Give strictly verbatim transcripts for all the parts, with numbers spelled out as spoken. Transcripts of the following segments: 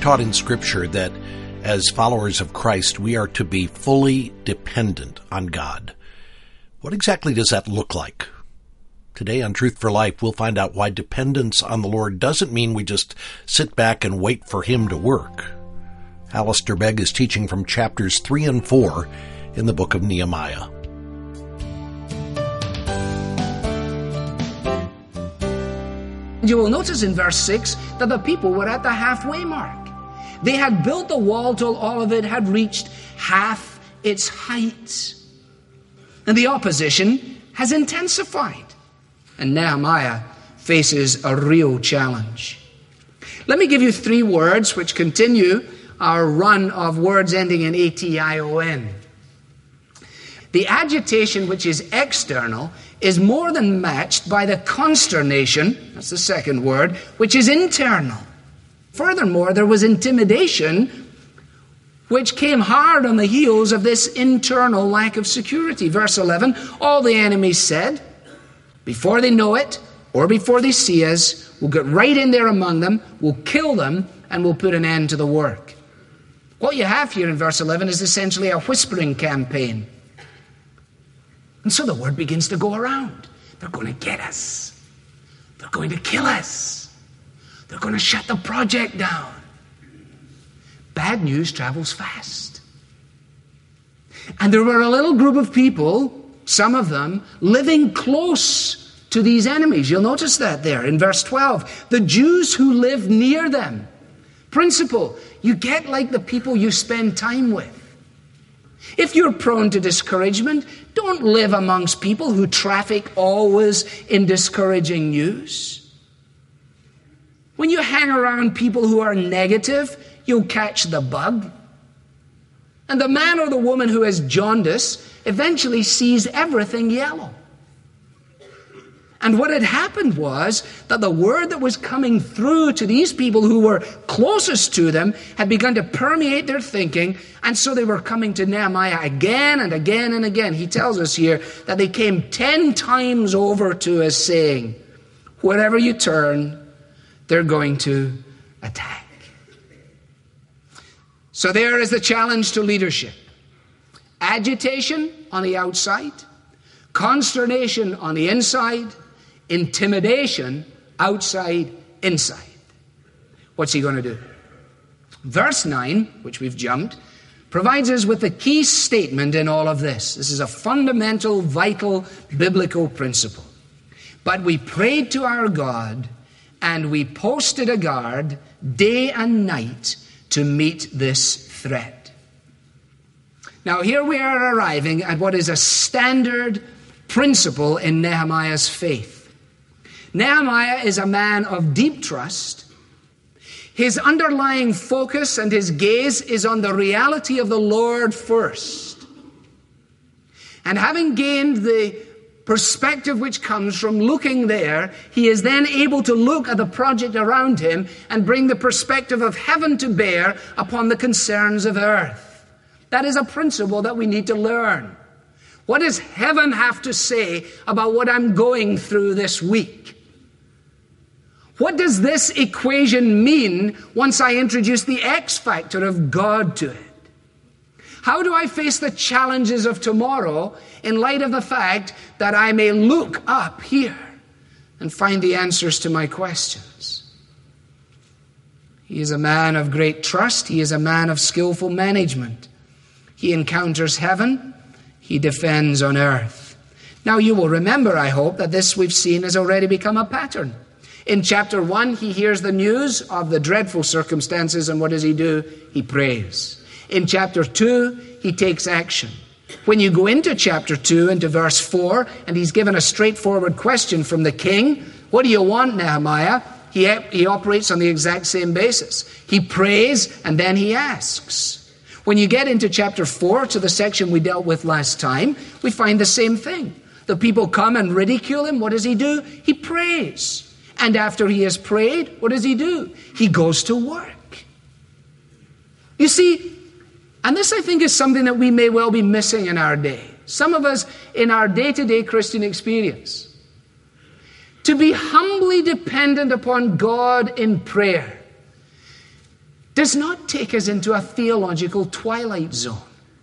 taught in Scripture that as followers of Christ, we are to be fully dependent on God. What exactly does that look like? Today on Truth for Life, we'll find out why dependence on the Lord doesn't mean we just sit back and wait for Him to work. Alistair Begg is teaching from chapters three and four in the book of Nehemiah. You will notice in verse six that the people were at the halfway mark. They had built the wall till all of it had reached half its height. And the opposition has intensified. And Nehemiah faces a real challenge. Let me give you three words which continue our run of words ending in A T I O N. The agitation which is external is more than matched by the consternation, that's the second word, which is internal. Furthermore, there was intimidation which came hard on the heels of this internal lack of security. Verse eleven, all the enemies said, before they know it or before they see us, we'll get right in there among them, we'll kill them, and we'll put an end to the work. What you have here in verse eleven is essentially a whispering campaign. And so the word begins to go around. They're going to get us. They're going to kill us. They're going to shut the project down. Bad news travels fast. And there were a little group of people, some of them, living close to these enemies. You'll notice that there in verse twelve. The Jews who live near them. Principle, you get like the people you spend time with. If you're prone to discouragement, don't live amongst people who traffic always in discouraging news. When you hang around people who are negative, you'll catch the bug. And the man or the woman who has jaundice eventually sees everything yellow. And what had happened was that the word that was coming through to these people who were closest to them had begun to permeate their thinking, and so they were coming to Nehemiah again and again and again. He tells us here that they came ten times over to us saying, wherever you turn, they're going to attack. So there is the challenge to leadership. Agitation on the outside, consternation on the inside, intimidation outside, inside. What's he going to do? Verse nine, which we've jumped, provides us with the key statement in all of this. This is a fundamental, vital, biblical principle. But we prayed to our God, and we posted a guard day and night to meet this threat. Now here we are arriving at what is a standard principle in Nehemiah's faith. Nehemiah is a man of deep trust. His underlying focus and his gaze is on the reality of the Lord first. And having gained the perspective which comes from looking there, he is then able to look at the project around him and bring the perspective of heaven to bear upon the concerns of earth. That is a principle that we need to learn. What does heaven have to say about what I'm going through this week? What does this equation mean once I introduce the X factor of God to it? How do I face the challenges of tomorrow in light of the fact that I may look up here and find the answers to my questions? He is a man of great trust. He is a man of skillful management. He encounters heaven. He defends on earth. Now you will remember, I hope, that this we've seen has already become a pattern. In chapter one, he hears the news of the dreadful circumstances, and what does he do? He prays. In chapter two, he takes action. When you go into chapter two, into verse four, and he's given a straightforward question from the king, what do you want, Nehemiah? He, he operates on the exact same basis. He prays, and then he asks. When you get into chapter four, to the section we dealt with last time, we find the same thing. The people come and ridicule him. What does he do? He prays. And after he has prayed, what does he do? He goes to work. You see, and this I think is something that we may well be missing in our day. Some of us in our day-to-day Christian experience. To be humbly dependent upon God in prayer does not take us into a theological twilight zone,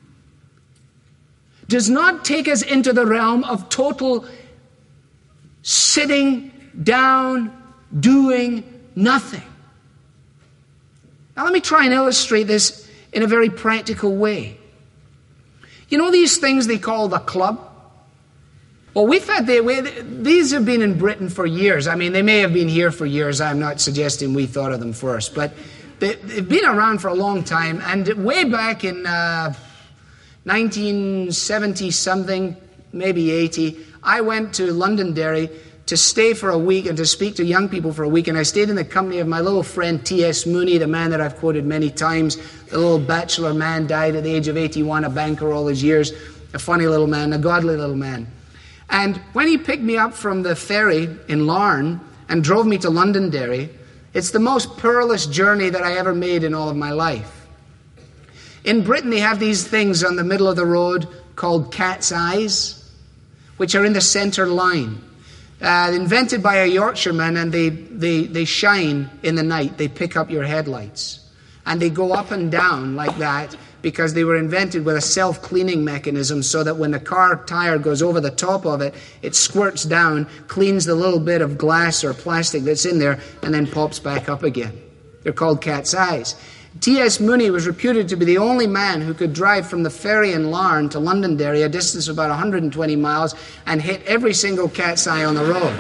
does not take us into the realm of total sitting down, doing nothing. Now let me try and illustrate this in a very practical way. You know these things they call the club? Well, we've had the, we, these have been in Britain for years. I mean, they may have been here for years. I'm not suggesting we thought of them first, but they, they've been around for a long time. And way back in uh, nineteen seventy something, maybe eighty, I went to Londonderry to stay for a week and to speak to young people for a week. And I stayed in the company of my little friend T S Mooney, the man that I've quoted many times. The little bachelor man, died at the age of eighty-one, a banker all his years. A funny little man, a godly little man. And when he picked me up from the ferry in Larne and drove me to Londonderry, it's the most perilous journey that I ever made in all of my life. In Britain, they have these things on the middle of the road called cat's eyes, which are in the center line. Uh, invented by a Yorkshireman, and they, they, they shine in the night. They pick up your headlights. And they go up and down like that because they were invented with a self-cleaning mechanism so that when the car tire goes over the top of it, it squirts down, cleans the little bit of glass or plastic that's in there, and then pops back up again. They're called cat's eyes. T S Mooney was reputed to be the only man who could drive from the ferry in Larne to Londonderry, a distance of about one hundred twenty miles, and hit every single cat's eye on the road.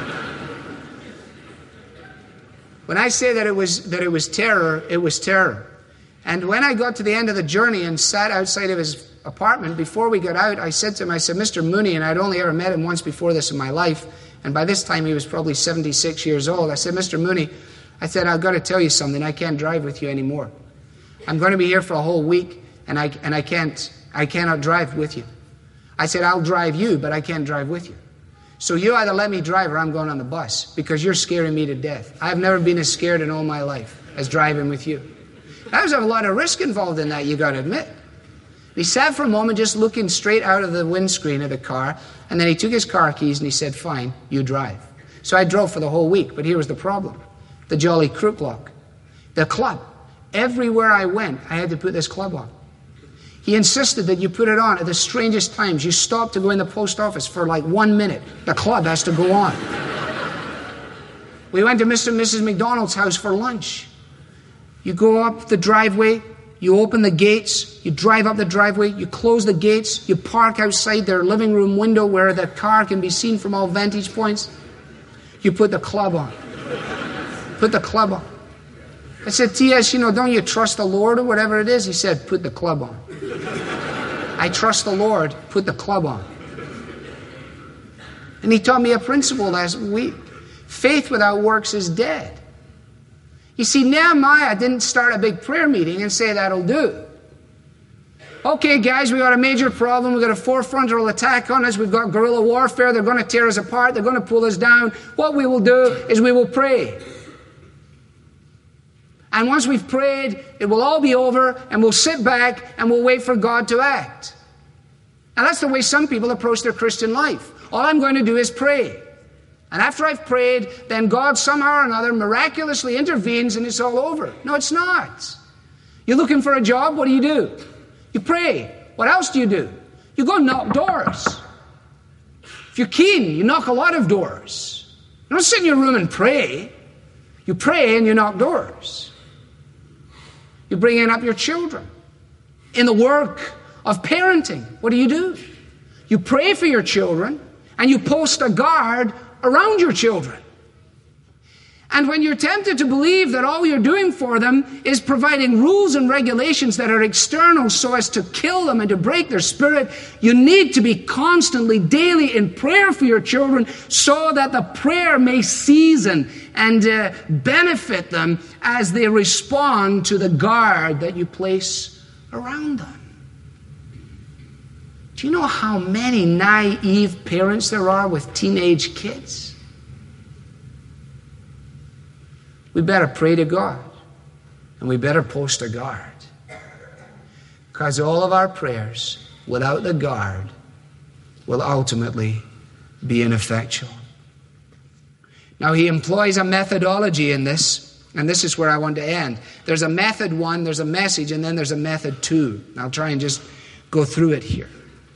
When I say that it was that it was terror, it was terror. And when I got to the end of the journey and sat outside of his apartment, before we got out, I said to him, I said, Mister Mooney, and I'd only ever met him once before this in my life, and by this time he was probably seventy-six years old. I said, Mister Mooney, I said, I've got to tell you something. I can't drive with you anymore. I'm going to be here for a whole week, and I and I can't I cannot drive with you. I said, I'll drive you, but I can't drive with you. So you either let me drive or I'm going on the bus, because you're scaring me to death. I've never been as scared in all my life as driving with you. There was a lot of risk involved in that, you got to admit. He sat for a moment just looking straight out of the windscreen of the car, and then he took his car keys and he said, fine, you drive. So I drove for the whole week, but here was the problem. The Jolly Crook lock. The club. Everywhere I went, I had to put this club on. He insisted that you put it on at the strangest times. You stop to go in the post office for like one minute. The club has to go on. We went to Mister and Missus McDonald's house for lunch. You go up the driveway, you open the gates, you drive up the driveway, you close the gates, you park outside their living room window where the car can be seen from all vantage points. You put the club on. Put the club on. I said, T S, you know, don't you trust the Lord or whatever it is? He said, put the club on. I trust the Lord, put the club on. And he taught me a principle last week. Faith without works is dead. You see, Nehemiah didn't start a big prayer meeting and say that'll do. Okay, guys, we got a major problem. We got a four-frontal attack on us. We've got guerrilla warfare. They're going to tear us apart. They're going to pull us down. What we will do is we will pray. And once we've prayed, it will all be over, and we'll sit back and we'll wait for God to act. And that's the way some people approach their Christian life. All I'm going to do is pray. And after I've prayed, then God somehow or another miraculously intervenes and it's all over. No, it's not. You're looking for a job, what do you do? You pray. What else do you do? You go knock doors. If you're keen, you knock a lot of doors. You don't sit in your room and pray. You pray and you knock doors. You bring in up your children. In the work of parenting, what do you do? You pray for your children and you post a guard around your children. And when you're tempted to believe that all you're doing for them is providing rules and regulations that are external so as to kill them and to break their spirit, you need to be constantly, daily in prayer for your children so that the prayer may season and uh, benefit them as they respond to the guard that you place around them. Do you know how many naive parents there are with teenage kids? We better pray to God, and we better post a guard. Because all of our prayers without the guard will ultimately be ineffectual. Now, he employs a methodology in this And this is where I want to end. There's a method one, there's a message, and then there's a method two. I'll try and just go through it here.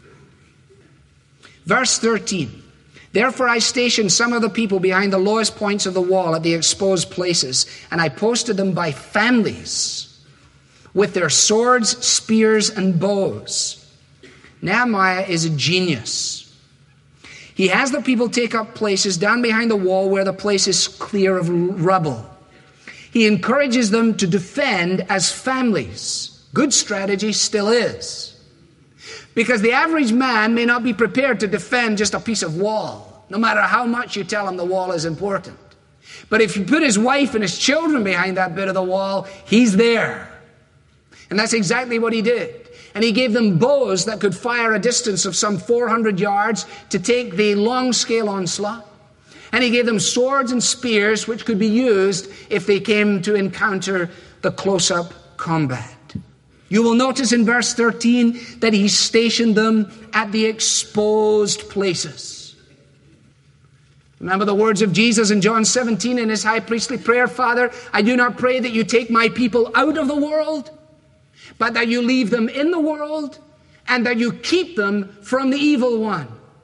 Verse thirteen. Therefore I stationed some of the people behind the lowest points of the wall at the exposed places, and I posted them by families with their swords, spears, and bows. Nehemiah is a genius. He has the people take up places down behind the wall where the place is clear of rubble. He encourages them to defend as families. Good strategy still is. Because the average man may not be prepared to defend just a piece of wall, no matter how much you tell him the wall is important. But if you put his wife and his children behind that bit of the wall, he's there. And that's exactly what he did. And he gave them bows that could fire a distance of some four hundred yards to take the long-scale onslaught. And he gave them swords and spears which could be used if they came to encounter the close-up combat. You will notice in verse thirteen that he stationed them at the exposed places. Remember the words of Jesus in John seventeen in his high priestly prayer, Father, I do not pray that you take my people out of the world, but that you leave them in the world and that you keep them from the evil one.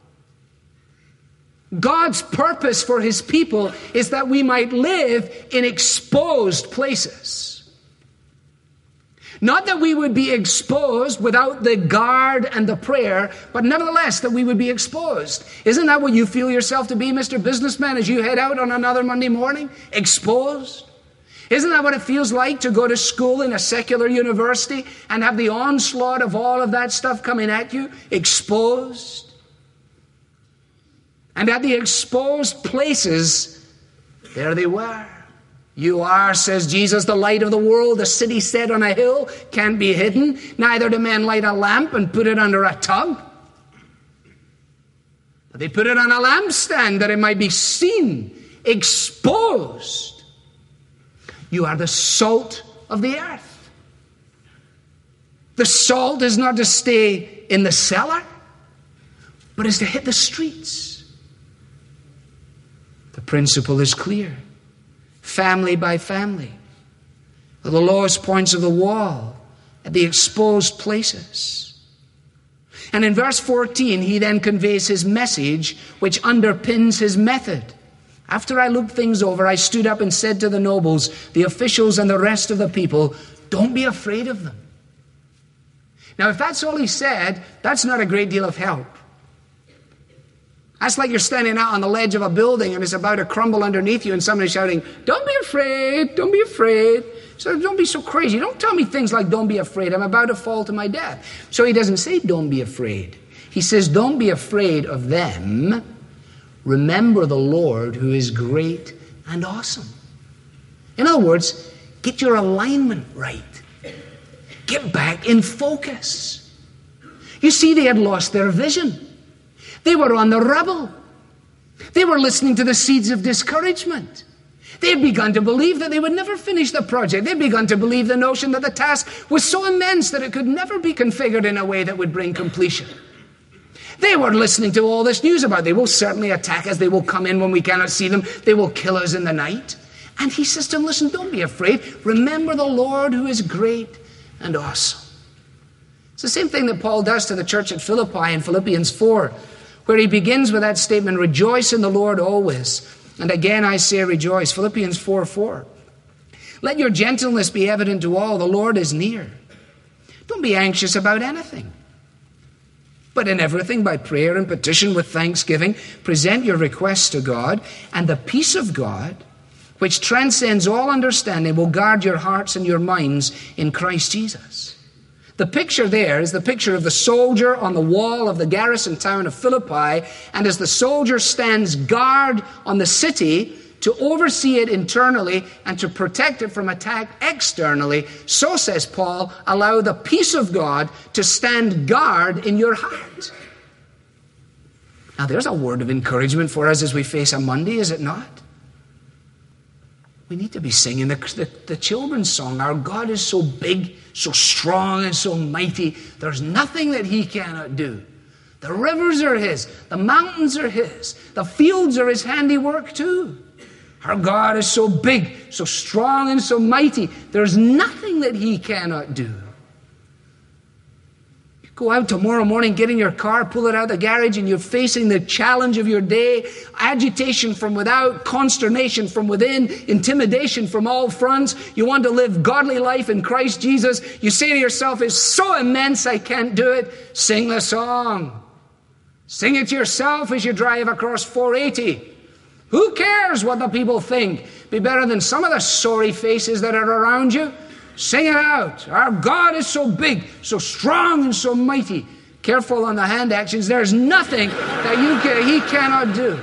God's purpose for his people is that we might live in exposed places. Not that we would be exposed without the guard and the prayer, but nevertheless that we would be exposed. Isn't that what you feel yourself to be, Mister Businessman, as you head out on another Monday morning? Exposed? Isn't that what it feels like to go to school in a secular university and have the onslaught of all of that stuff coming at you? Exposed? And at the exposed places, there they were. You are, says Jesus, the light of the world. The city set on a hill can't be hidden. Neither do men light a lamp and put it under a tub. But they put it on a lampstand that it might be seen, exposed. You are the salt of the earth. The salt is not to stay in the cellar, but is to hit the streets. The principle is clear. Family by family. At the lowest points of the wall. At the exposed places. And in verse fourteen, he then conveys his message, which underpins his method. After I looked things over, I stood up and said to the nobles, the officials, and the rest of the people, don't be afraid of them. Now, if that's all he said, that's not a great deal of help. That's like you're standing out on the ledge of a building and it's about to crumble underneath you and somebody's shouting, don't be afraid, don't be afraid. So don't be so crazy. Don't tell me things like, don't be afraid. I'm about to fall to my death. So he doesn't say, don't be afraid. He says, don't be afraid of them. Remember the Lord who is great and awesome. In other words, get your alignment right. Get back in focus. You see, they had lost their vision. They were on the rubble. They were listening to the seeds of discouragement. They had begun to believe that they would never finish the project. They had begun to believe the notion that the task was so immense that it could never be configured in a way that would bring completion. They were listening to all this news about they will certainly attack us. They will come in when we cannot see them. They will kill us in the night. And he says to them, listen, don't be afraid. Remember the Lord who is great and awesome. It's the same thing that Paul does to the church at Philippi in Philippians four, where he begins with that statement, rejoice in the Lord always. And again I say rejoice. Philippians four four. Let your gentleness be evident to all. The Lord is near. Don't be anxious about anything. But in everything, by prayer and petition with thanksgiving, present your requests to God, and the peace of God, which transcends all understanding, will guard your hearts and your minds in Christ Jesus. The picture there is the picture of the soldier on the wall of the garrison town of Philippi, and as the soldier stands guard on the city to oversee it internally and to protect it from attack externally, so says Paul, allow the peace of God to stand guard in your heart. Now there's a word of encouragement for us as we face a Monday, is it not? We need to be singing the, the, the children's song. Our God is so big, so strong, and so mighty. There's nothing that he cannot do. The rivers are his. The mountains are his. The fields are his handiwork too. Our God is so big, so strong, and so mighty. There's nothing that he cannot do. You go out tomorrow morning, get in your car, pull it out of the garage, and you're facing the challenge of your day. Agitation from without, consternation from within, intimidation from all fronts. You want to live godly life in Christ Jesus. You say to yourself, it's so immense, I can't do it. Sing the song. Sing it yourself as you drive across four eighty. Who cares what the people think? Be better than some of the sorry faces that are around you. Sing it out. Our God is so big, so strong, and so mighty. Careful on the hand actions. There's nothing that you can, he cannot do.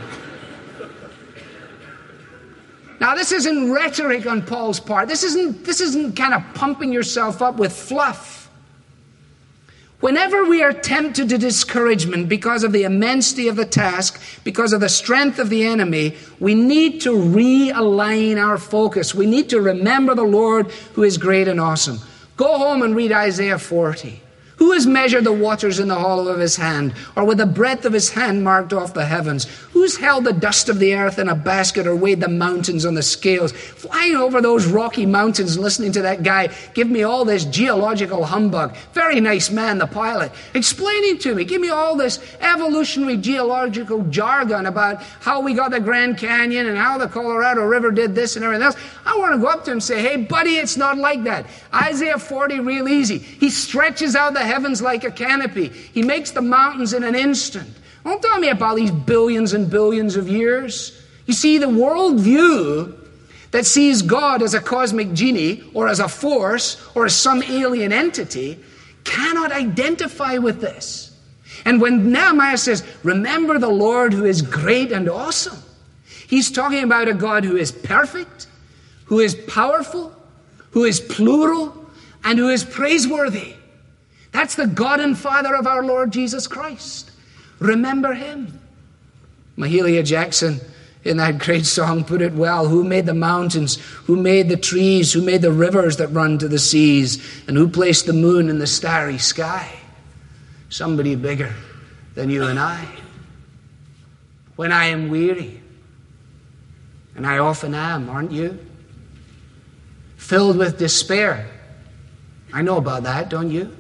Now, this isn't rhetoric on Paul's part. This isn't, this isn't kind of pumping yourself up with fluff. Whenever we are tempted to discouragement because of the immensity of the task, because of the strength of the enemy, we need to realign our focus. We need to remember the Lord who is great and awesome. Go home and read Isaiah forty. Who has measured the waters in the hollow of his hand, or with the breadth of his hand marked off the heavens? Who's held the dust of the earth in a basket, or weighed the mountains on the scales? Flying over those rocky mountains, listening to that guy give me all this geological humbug. Very nice man, the pilot. Explaining to me, give me all this evolutionary geological jargon about how we got the Grand Canyon and how the Colorado River did this and everything else. I want to go up to him and say, hey, buddy, it's not like that. Isaiah forty, real easy. He stretches out the heavens like a canopy. He makes the mountains in an instant. Don't tell me about these billions and billions of years. You see, the worldview that sees God as a cosmic genie or as a force or as some alien entity cannot identify with this. And when Nehemiah says, remember the Lord who is great and awesome, he's talking about a God who is perfect, who is powerful, who is plural, and who is praiseworthy. That's the God and Father of our Lord Jesus Christ. Remember him. Mahalia Jackson, in that great song, put it well. Who made the mountains? Who made the trees? Who made the rivers that run to the seas? And who placed the moon in the starry sky? Somebody bigger than you and I. When I am weary, and I often am, aren't you? Filled with despair. I know about that, don't you?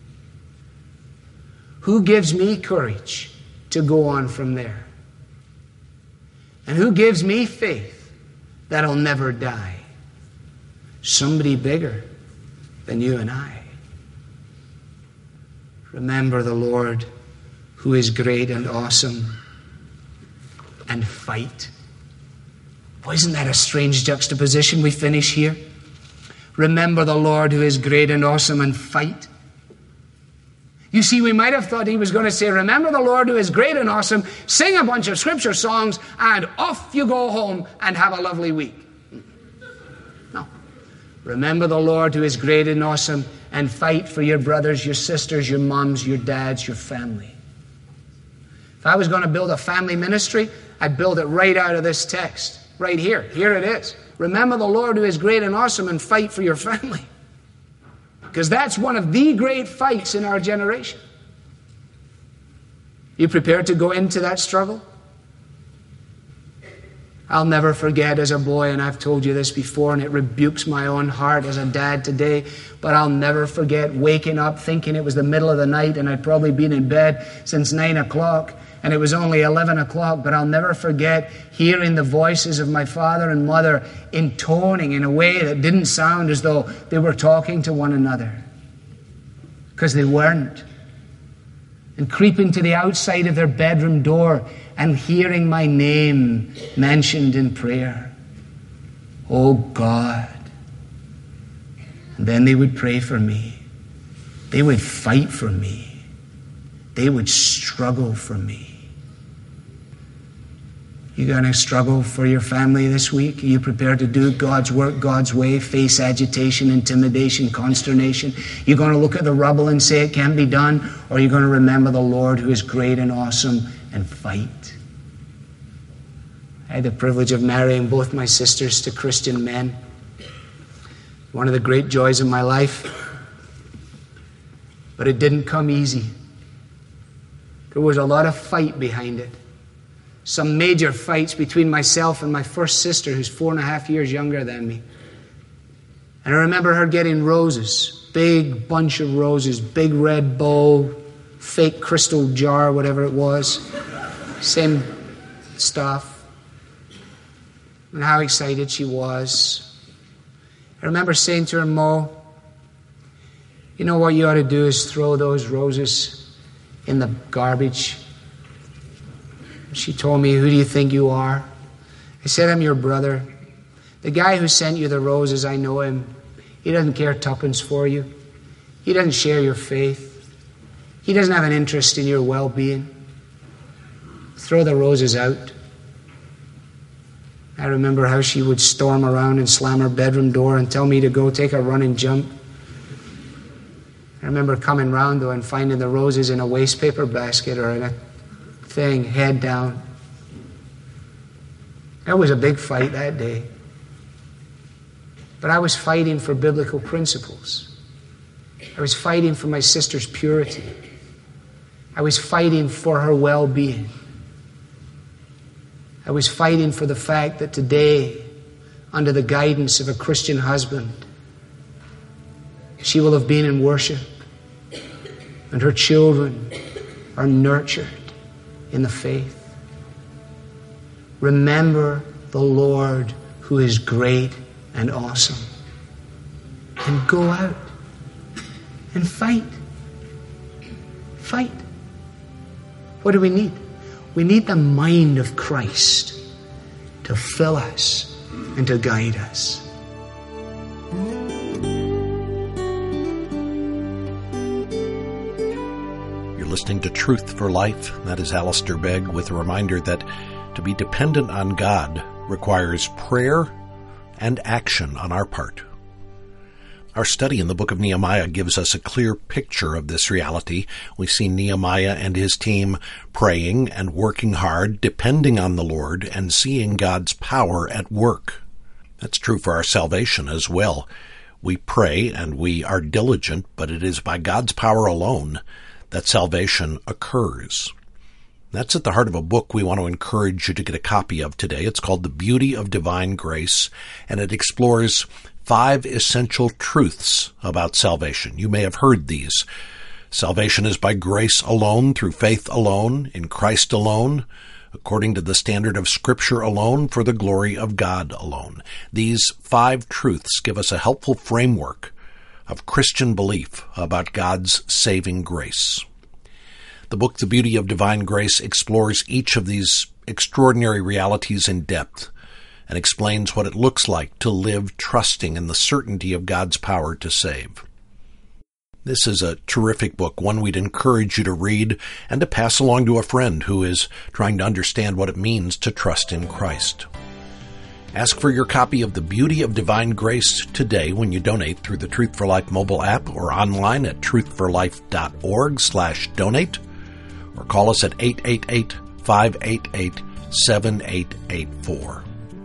Who gives me courage to go on from there? And who gives me faith that'll never die? Somebody bigger than you and I. Remember the Lord who is great and awesome, and fight. Boy, isn't that a strange juxtaposition we finish here? Remember the Lord who is great and awesome, and fight. You see, we might have thought he was going to say, remember the Lord who is great and awesome, sing a bunch of scripture songs, and off you go home and have a lovely week. No. Remember the Lord who is great and awesome, and fight for your brothers, your sisters, your moms, your dads, your family. If I was going to build a family ministry, I'd build it right out of this text. Right here. Here it is. Remember the Lord who is great and awesome, and fight for your family. Because that's one of the great fights in our generation. You prepared to go into that struggle? I'll never forget as a boy, and I've told you this before, and it rebukes my own heart as a dad today, but I'll never forget waking up thinking it was the middle of the night, and I'd probably been in bed since nine o'clock, and it was only eleven o'clock, but I'll never forget hearing the voices of my father and mother intoning in a way that didn't sound as though they were talking to one another. Because they weren't. And creeping to the outside of their bedroom door and hearing my name mentioned in prayer. Oh God. And then they would pray for me. They would fight for me. They would struggle for me. You going to struggle for your family this week? Are you prepared to do God's work God's way, face agitation, intimidation, consternation? You going to look at the rubble and say it can't be done? Or are you going to remember the Lord who is great and awesome and fight? I had the privilege of marrying both my sisters to Christian men. One of the great joys of my life. But it didn't come easy. There was a lot of fight behind it. some major fights between myself and my first sister, who's four and a half years younger than me. And I remember her getting roses, big bunch of roses, big red bow, fake crystal jar, whatever it was. Same stuff. And how excited she was. I remember saying to her, Mo, you know what you ought to do is throw those roses in the garbage. She told me, who do you think you are? I said, I'm your brother. The guy who sent you the roses, I know him. He doesn't care tuppence for you. He doesn't share your faith. He doesn't have an interest in your well-being. Throw the roses out. I remember how she would storm around and slam her bedroom door and tell me to go take a run and jump. I remember coming round, though, and finding the roses in a waste paper basket or in a thing, head down. That was a big fight that day. But I was fighting for biblical principles. I was fighting for my sister's purity. I was fighting for her well-being. I was fighting for the fact that today, under the guidance of a Christian husband, she will have been in worship, and her children are nurtured in the faith. Remember the Lord who is great and awesome. And go out and fight. Fight. What do we need? We need the mind of Christ to fill us and to guide us. Listening to Truth for Life. That is Alistair Begg with a reminder that to be dependent on God requires prayer and action on our part. Our study in the book of Nehemiah gives us a clear picture of this reality. We see Nehemiah and his team praying and working hard, depending on the Lord, and seeing God's power at work. That's true for our salvation as well. We pray and we are diligent, but it is by God's power alone that salvation occurs. That's at the heart of a book we want to encourage you to get a copy of today. It's called The Beauty of Divine Grace, and it explores five essential truths about salvation. You may have heard these. Salvation is by grace alone, through faith alone, in Christ alone, according to the standard of Scripture alone, for the glory of God alone. These five truths give us a helpful framework of Christian belief about God's saving grace. The book, The Beauty of Divine Grace, explores each of these extraordinary realities in depth and explains what it looks like to live trusting in the certainty of God's power to save. This is a terrific book, one we'd encourage you to read and to pass along to a friend who is trying to understand what it means to trust in Christ. Ask for your copy of The Beauty of Divine Grace today when you donate through the Truth for Life mobile app or online at truthforlife.org slash donate, or call us at eight eight eight, five eight eight, seven eight eight four.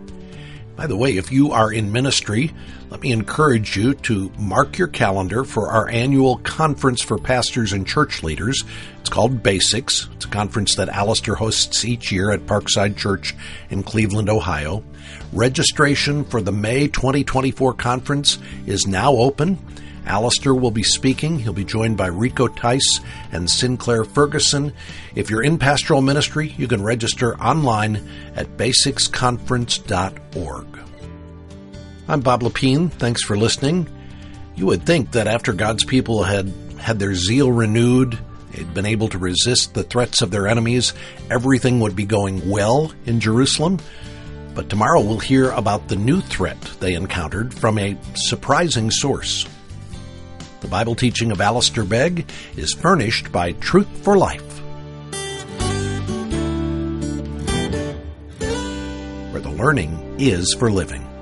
By the way, if you are in ministry, let me encourage you to mark your calendar for our annual conference for pastors and church leaders. It's called Basics. It's a conference that Alistair hosts each year at Parkside Church in Cleveland, Ohio. Registration for the May twenty twenty-four conference is now open. Alistair will be speaking. He'll be joined by Rico Tice and Sinclair Ferguson. If you're in pastoral ministry, you can register online at basics conference dot org. I'm Bob Lepine. Thanks for listening. You would think that after God's people had had their zeal renewed, they'd been able to resist the threats of their enemies, everything would be going well in Jerusalem. But tomorrow we'll hear about the new threat they encountered from a surprising source. The Bible teaching of Alistair Begg is furnished by Truth for Life, where the learning is for living.